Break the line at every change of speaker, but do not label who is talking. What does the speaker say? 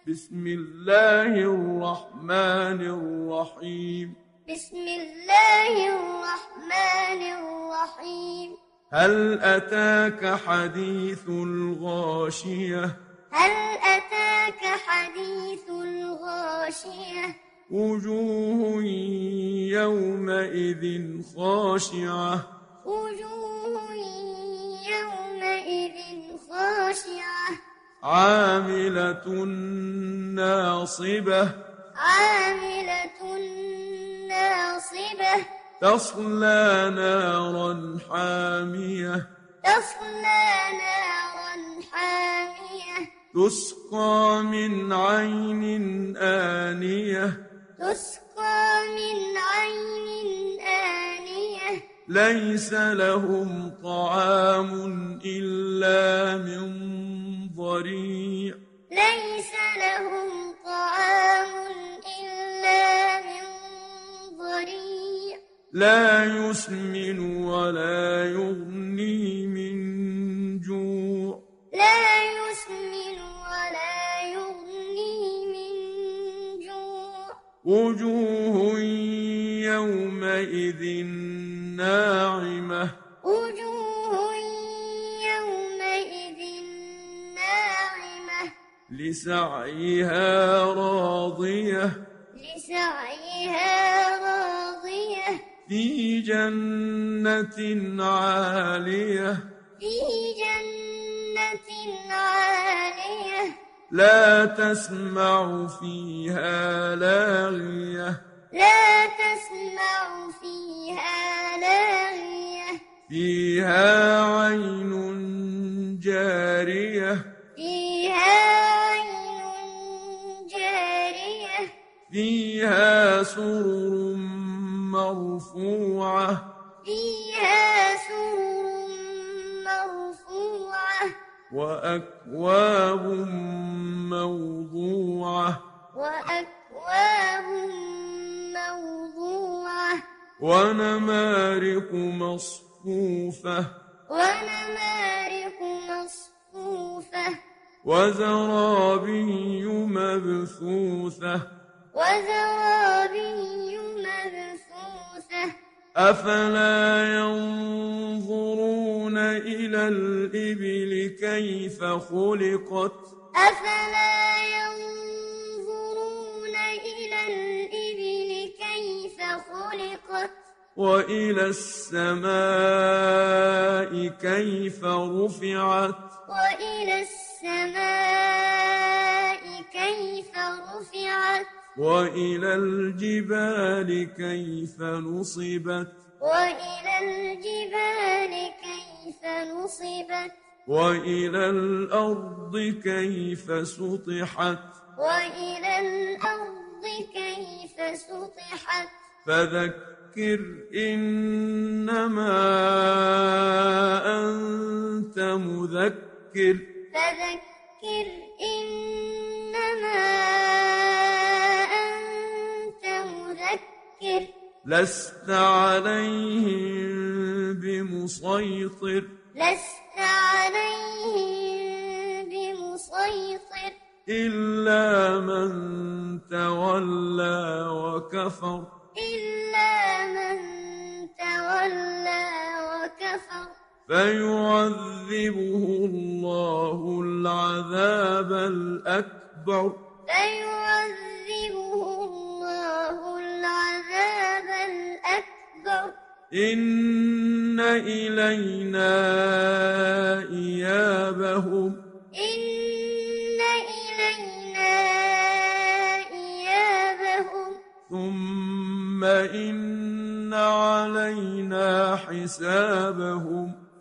بسم الله الرحمن الرحيم.
بسم الله الرحمن الرحيم.
هل أتاك حديث الغاشية؟
هل أتاك حديث الغاشية؟
وجوه يومئذ خاشعة.
وجوه يومئذ خاشعة.
عاملة ناصبة.
عاملة ناصبة.
تصلى نارا حامية.
تصلى نارا حامية.
تسقى من عين آنية.
تسقى من عين آنية.
ليس لهم طعام إلا من ضريع.
ليس لهم طعام إلا من ضريع.
لا يسمن ولا يغني من جوع.
لا يسمن ولا يغني من جوع.
وجوه يومئذ ناعمة.
وجوه يومئذ ناعمة.
لسعيها راضية.
لسعيها راضية.
في جنة عالية.
في جنة عالية.
لا تسمع فيها لاغية.
لا تسمع فيها لاغية.
فيها عين جارية.
فيها عين جارية.
فيها سرر مرفوعة.
فيها سرر مرفوعة.
وأكواب موضوعة.
وأكواب موضوعة.
ونمارق مصفوفة.
ونمارق مصفوفة.
وزرابي مبثوثة.
وزرابي مبثوثة.
أفلا ينظرون إلى الإبل كيف خلقت.
أفلا ينظرون إلى الإبل كيف خلقت.
وإلى السماء كيف رفعت.
وإلى السماء كيف رفعت.
وإلى الجبال كيف نصبت.
وإلى الجبال كيف نصبت.
وإلى الأرض كيف سطحت.
وإلى الأرض كيف سطحت.
فذكر إنما أنت مذكر.
فذكر إنما أنت مذكر.
لست عليهم بمسيطر.
لست عليهم بمسيطر.
إلا من تولى وكفر.
إلا من تولى وكفر.
فيعذبه الله العذاب الأكبر.
فيعذبه الله العذاب الأكبر.
إن إلينا إيابهم.
إن إلينا إيابهم.
ثم إن علينا حسابهم.